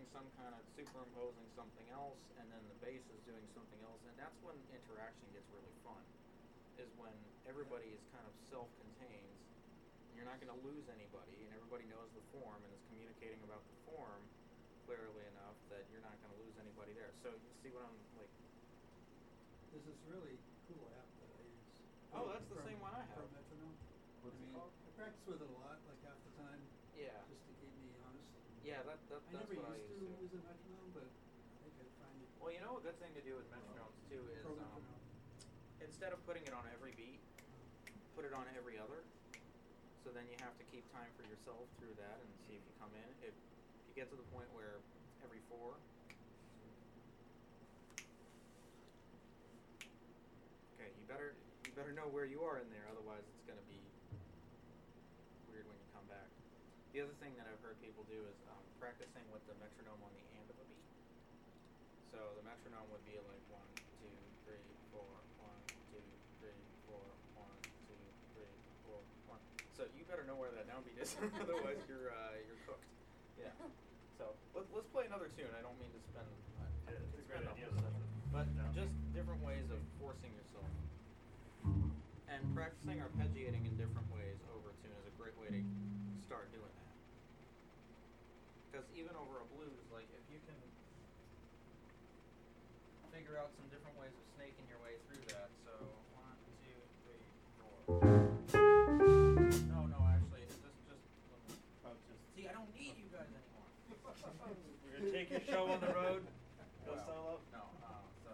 some kind of superimposing something else, and then the bass is doing something else, and that's when interaction gets really fun. Is when everybody is kind of self-contained. You're not going to lose anybody, and everybody knows the form and is communicating about the form clearly enough that you're not going to lose anybody there. So you see what I'm like? There's this really cool app that I use. Oh, that's the same one I have. From Metronome. What's it called? I practice with it a lot, like half the time. Yeah. Just to keep me honest. Yeah, that's I never what I used use to too. use a metronome, but I think I'd find it. Well, you know, a good thing to do with metronomes too is Pro metronome. instead of putting it on every beat, put it on every other. So then you have to keep time for yourself through that and see if you come in. If you get to the point where every 4. Okay, you better know where you are in there, otherwise it's going to be weird when you come back. The other thing that I've heard people do is practicing with the metronome on the end of a beat. So the metronome would be like 1, 2, 3, 4, 1, 2, 3, 4, 1, 2, 3, 4, 1. So you better know where that downbeat is, otherwise you're cooked. Yeah. So let's play another tune. I don't mean to spend It's a great the idea. whole session, but just different ways of forcing yourself. And practicing arpeggiating in different ways over a tune is a great way to start doing that. Because even over a blues, like if you can figure out some different ways of snaking your way through that. So 1, 2, 3, 4. No, actually, just. See, I don't need you guys anymore. We're gonna take your show on the road. Go Well, solo. No, so.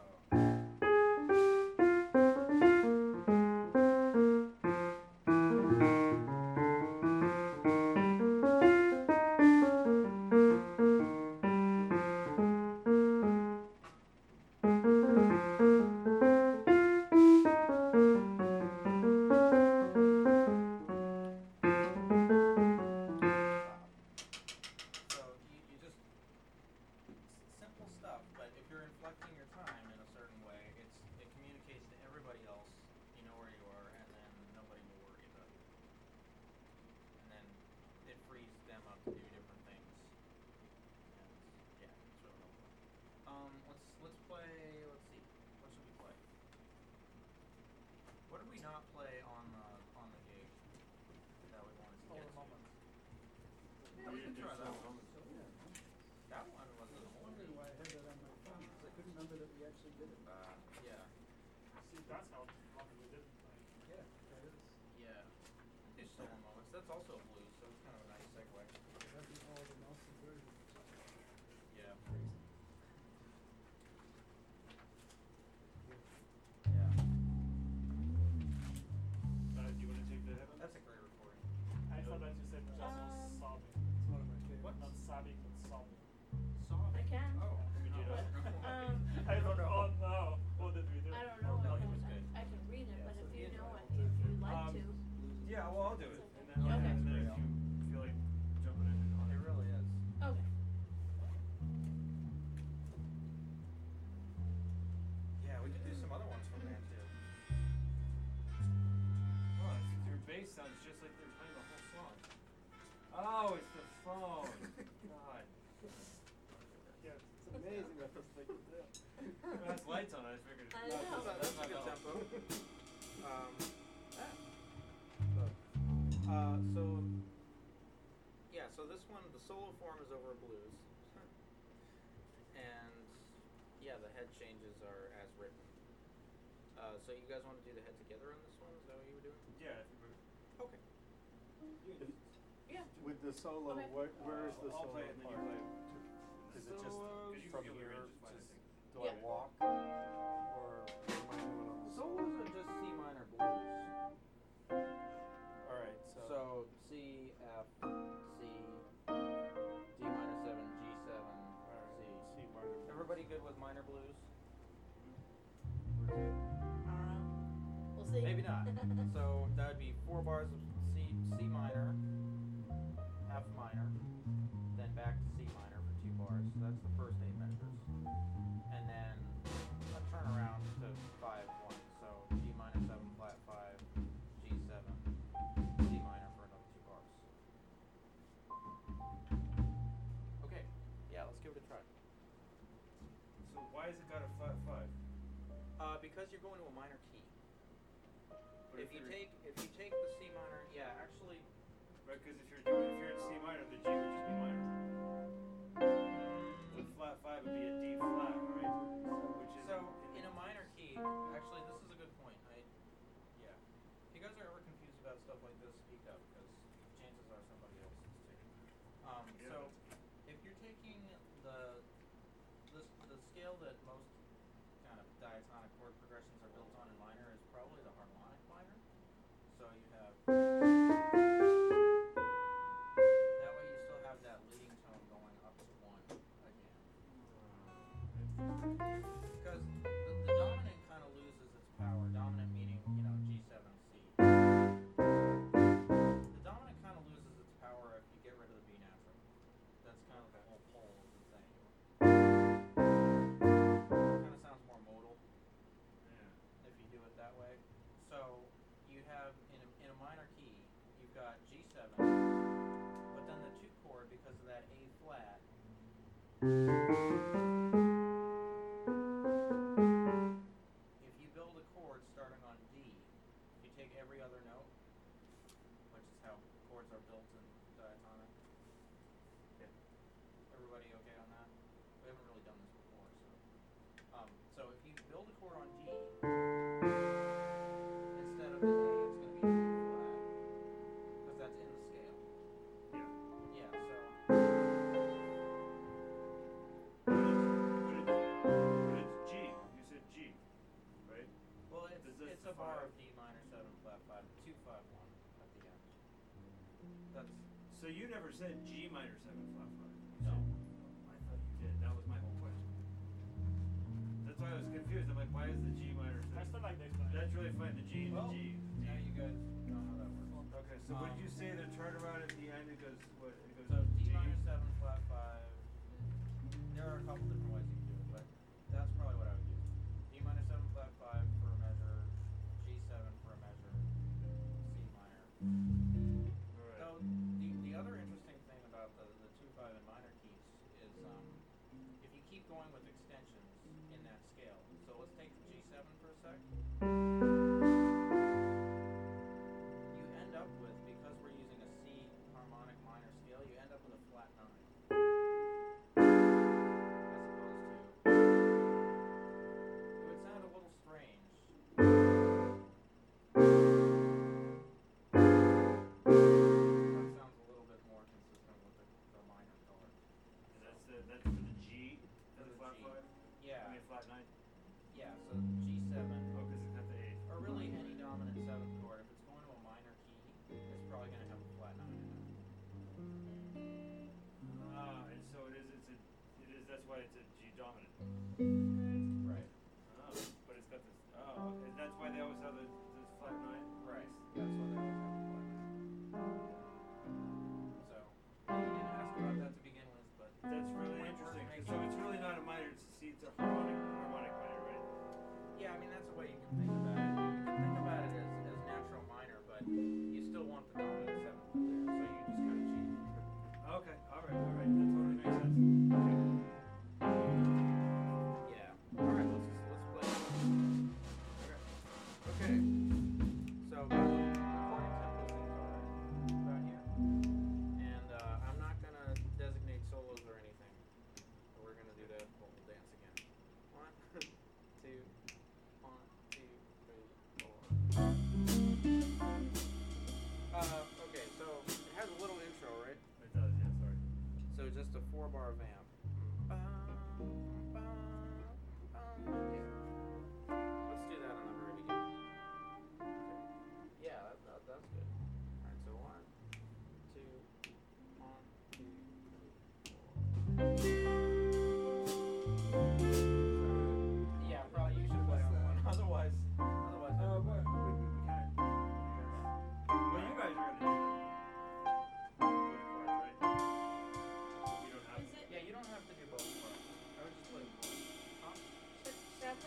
So you just simple stuff, but if you're inflecting your time in a certain way, it communicates to everybody else. You know where you are, and then nobody will worry about you. And then it frees them up to do different things. And yeah, it's really helpful. Let's play. Let's see. What should we play? What did we not play on the gig that we wanted to get to? Yeah, we can try that one. That one was I a was whole wondering why I had that on my phone, because I couldn't remember that we actually did it. yeah. See, that's how long we did it. Yeah, that is. Yeah. It's solo moments. That's also blues, so it's kind of a nice segue. That'd be all the Nelson version. Yeah. Crazy. Yeah. Do you want to take the head on? That's a great recording. I thought that you said also sobbing. It's one of my favorites. What? Not sobbing, but sobbing. Sobbing. I can. Oh. Can we do no. that? I don't know. Oh no. What did we do? I don't know. No, if it was good. I can read it, Yeah, but so if you the know intro. it, if you'd like to. Yeah, well, I'll do it. And then, Okay. and then if you feel like jumping in on It really is. Okay. Yeah, we could do some other ones from there too. Oh, your bass sounds just like they're playing the whole song. Oh, it's the phone. God. Yes. It's amazing what this thing can do. It has lights on it, I figured. I know. That's a good tempo. So yeah, so this one, the solo form is over a blues, and yeah, the head changes are as written. So you guys want to do the head together on this one? Is that what you were doing? Yeah, if you were. Okay. Yeah. With the solo, Okay. where is the I'll solo play it and then you part? play it. Is it just Solos you from can here, arrange it fine, I just, think. do Yeah. I walk? Or am I doing on the Solos are just C minor blues. Alright, So C, F, C, D minor 7, G7, Alright, C. C minor. Everybody good with minor blues? We'll see. Maybe not. So that would be 4 bars of C minor, F minor, then back to C minor for 2 bars. So that's the first 8 measures. And then a turnaround to 5-1. So G minor 7 flat 5, G7, C minor for another 2 bars. Okay, yeah, let's give it a try. So why has it got a flat 5? Because you're going to a minor key. But If you you're- take the C minor, yeah, actually, Right, because if you're in C minor, the G would just be minor. With flat 5 would be a D flat, right? Which is so in a minor key, actually, this is a good point. Yeah. If you guys are ever confused about stuff like this, speak up, because chances are somebody else is too. Yeah. So if you're taking the scale that most kind of diatonic chord progressions are built on in minor is probably the harmonic minor. So you have that way you still have that leading tone going up to 1 again. Because the dominant kind of loses its power. Dominant meaning, G7, C. The dominant kind of loses its power if you get rid of the B natural. That's kind of the whole pole of the thing. Kind of sounds more modal Yeah. if you do it that way. So you have in a minor key, you've got G7, but then the 2 chord, because of that A flat. If you build a chord starting on D, you take every other note, which is how chords are built in diatonic. Yeah. Everybody okay on that? We haven't really done this before, so if you build a chord on D, instead of the A, it's going to be a D flat, because that's in the scale. Yeah. Yeah, so But it's G. You said G, right? well, Is this it's the a bar five? of D minor 7 flat 5, 2 5 1 at the end. That's So you never said G minor 7 flat 5. no. I thought you did. That was my whole question. That's why I was confused. I'm like, why is the G minor 7? I still like the explanation. That's really funny. The G and Well, the G. now you guys know how that works. Okay, so what did you say the turnaround at the end? It goes what? It goes So D G. minor 7 flat 5. There are a couple different ways you can do it, but that's probably what I would use. D minor 7 flat 5 for a measure, G7 for a measure, C minor. Alright. Though the other interesting thing about the 2 5 and minor keys is if you keep going with extensions in that scale. So let's take the G7 for a sec. You end up with, because we're using a C harmonic minor scale, you end up with a flat 9. As opposed to, it would sound a little strange. That sounds a little bit more consistent with the minor color. And that's for the G For for the the flat G. 5? Yeah. I mean flat 9? Yeah, so G7, Oh, because it's got the A. or really any dominant 7th chord, if it's going to a minor key, it's probably going to have a flat 9 in it. And so that's why it's a G dominant. Right. Oh, but it's got this, and that's why they always have this flat 9? Right. That's why they always have a flat 9. So, you didn't ask about that to begin with, but That's really when it works, interesting. it makes So sense. it's really not a minor, it's a C, it's a harmonic minor, right? Yeah, I mean, that's the way you can think about it. You can think about it as natural minor, but you still want the dominant 7th in there, so you just kind of cheat. Okay, alright, that totally makes sense. Okay. Yeah. All right. Let's play. Okay. So recording tempo seems alright about here, and I'm not gonna designate solos or anything. We're gonna do the whole dance again. 1, 2, 1, 2, 3, 4. Okay. So it has a little intro, right? It does, yeah, sorry. So just a 4-bar vamp. Let's do that on the very beginning. Okay. Yeah, that's good. Alright, so 1, 2, 1, 2, 3, 4. Yeah, probably you should play on one. Otherwise, we can. Well, you guys are gonna do that. Both parts, right? You don't have Is to. it yeah, you don't have to do both parts. I would just play one. Huh? should I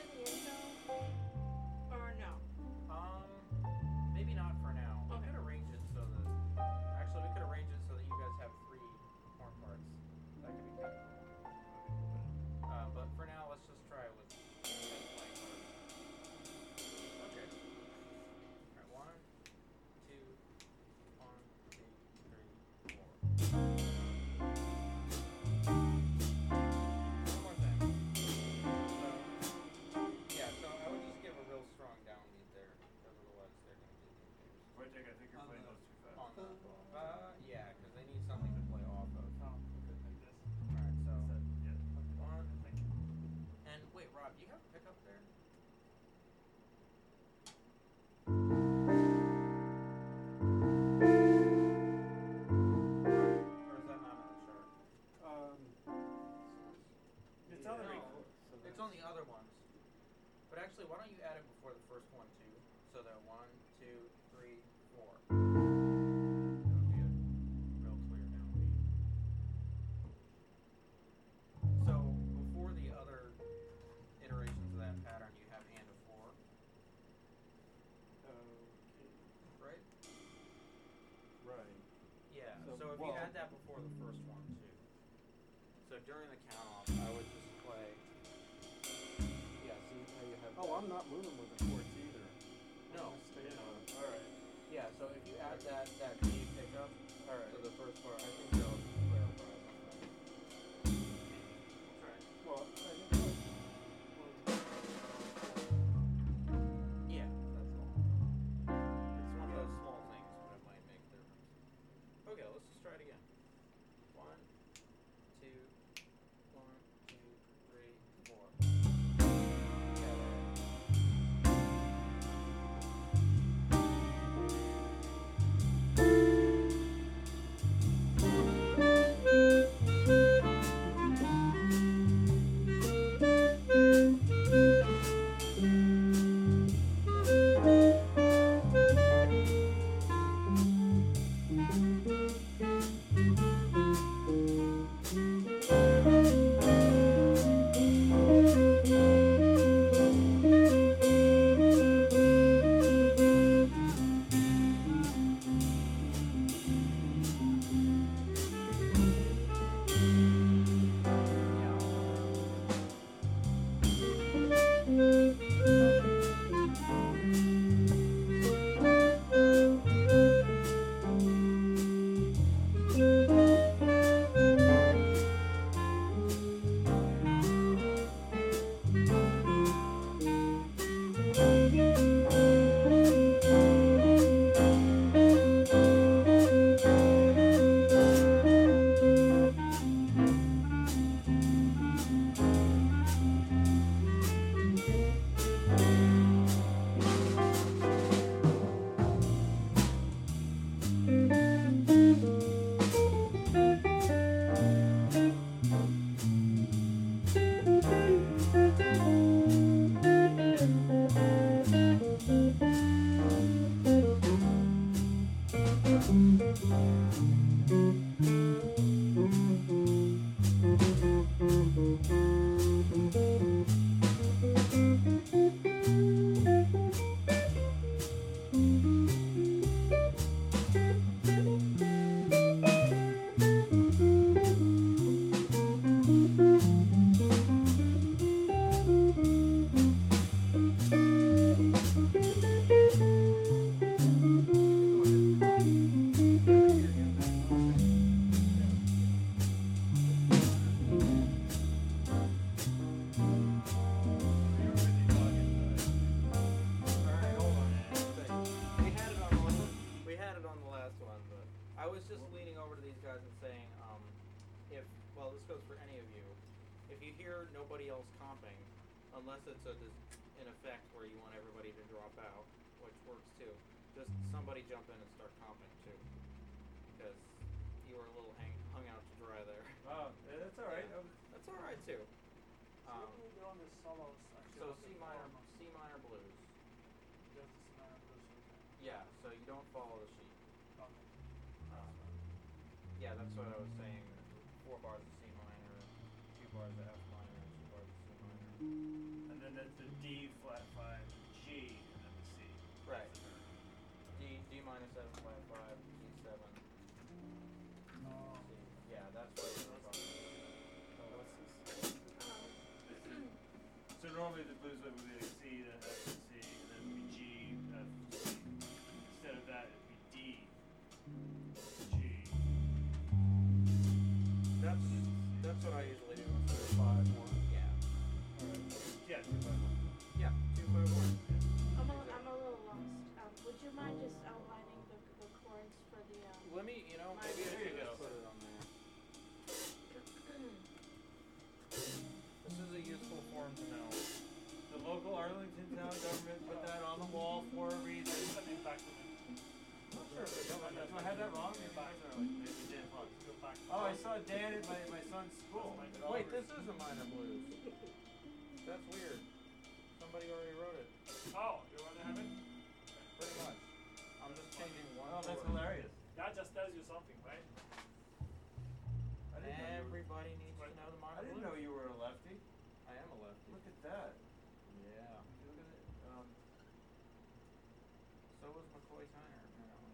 Actually, why don't you add it before the first one too? So that 1, 2, 3, 4. That would be a real clear downbeat. So before the other iterations of that pattern, you have and of 4, Okay. right? Right. Yeah. So, So if you well- add that before the first one too. So during the count off, I would just play. Yeah. See how you have. Oh, that? I'm not moving with the chords either. No. Staying on it. Alright. Yeah, so if you add that D pickup Alright. to the first part, I think you'll clarify something. Right. Well, Yeah, that's all. It's one of those small things, but it might make a difference. Okay, let's just try it again. 1, 2, 1, 2, 3, 4. Yeah, right. Alright, hold on. We had it on the last one, but I was just leaning over to these guys and saying, well, this goes for any of you. If you hear nobody else comping, unless it's an effect where you want everybody to drop out, which works too, just somebody jump in and start comping too, because you were a little hung out to dry there. Oh, that's alright. Yeah. That's alright too. So what do we do on the solos actually? So on the form? C minor blues. Just the C minor blues, okay. Yeah, so you don't follow the sheet. Okay. Yeah, that's what I was saying. 4 bars of C minor, 2 bars of F minor, 2 bars of C minor. And then that's the D flat 5, G, and then the C. Right. D minor 7 flat 5, G7. Oh. C. Yeah, that's what we were talking about. So normally the blues would be like C, then F, and C, and then it'd be G, F, C. Instead of that, it'd be D, G. That's what I usually do. 5, 1. Yeah. Alright. Yeah, 2, 5, 1. Yeah, 2 5 1. I'm a little lost. Would you mind just outlining the chords for the Let me, maybe I There you should go. just put it on there. This is a useful form to know. The local Arlington town government put that on the wall for a reason. Send it back to me. Oh, sure. Do I have that wrong? Maybe maybe it did. Hold on. Go back. Oh, I saw Dan at my son's school. Wait, this is a minor blues. That's weird. somebody already wrote it. Oh, you want to have it? Pretty much. I'm just changing one Oh, that's word. hilarious. That just tells you something, right? I didn't know you were, Everybody needs to know the I minor didn't know blues. you were a lefty. I am a lefty. Look at that. Yeah. Look at it. So was McCoy Tyner, apparently.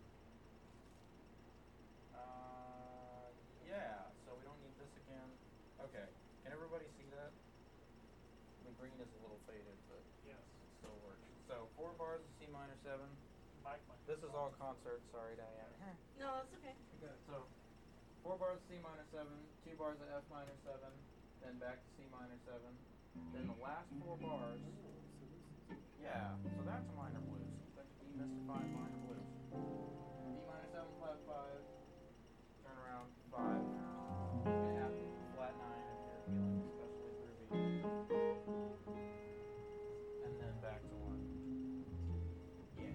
Yeah, so we don't need this again. Okay. Can everybody see that? The green is a little faded, but Yes. it still works. So 4 bars of C minor 7. Mike might. This is all concert, sorry Diane. No, that's okay. You got it. So 4 bars of C minor 7, 2 bars of F minor 7, then back to C minor 7. Then the last 4 bars. Yeah, so that's a minor blues. Let's demystify minor blues. D minor 7 flat 5, turn around 5, and flat 9 if you're feeling especially groovy. And then back to 1. Yeah.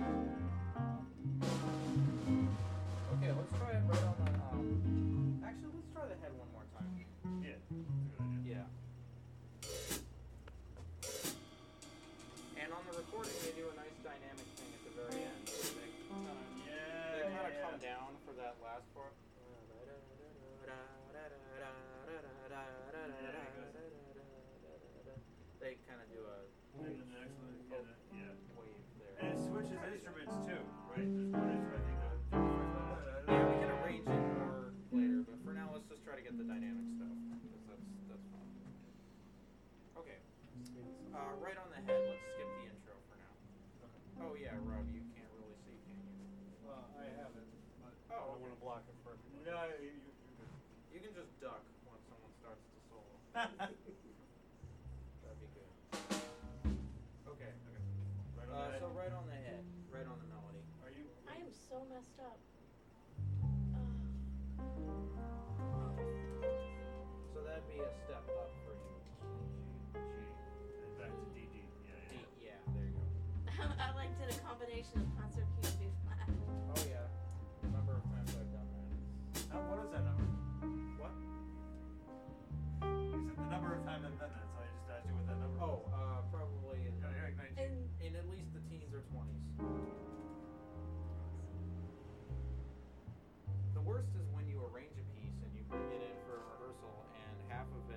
Okay, let's try it right on the actually let's try the head one more time. Yeah, that's a good idea. Yeah. And on the recording, they do a nice dynamic thing at the very end. They kind of come down for that last part. They kind of do a And then the next one, yeah. wave there. And it switches instruments too, right? There's one instrument, I think, Yeah, we can arrange it more later, but for now, let's just try to get the dynamic stuff because that's fun. Okay. Right on the head. Let's skip the intro for now. Oh yeah, Rob, you can't really see, can you? Well, I have it, but I Oh, don't wanna okay. block it for everybody. No, you're good. You can just duck when someone starts to solo. That'd be good. Okay. Right on the So head. right on the head, right on the melody. Are you? I am so messed up. So that'd be a step up for you. G, and back to D. D, Yeah. yeah, there you go. I like did a combination of concert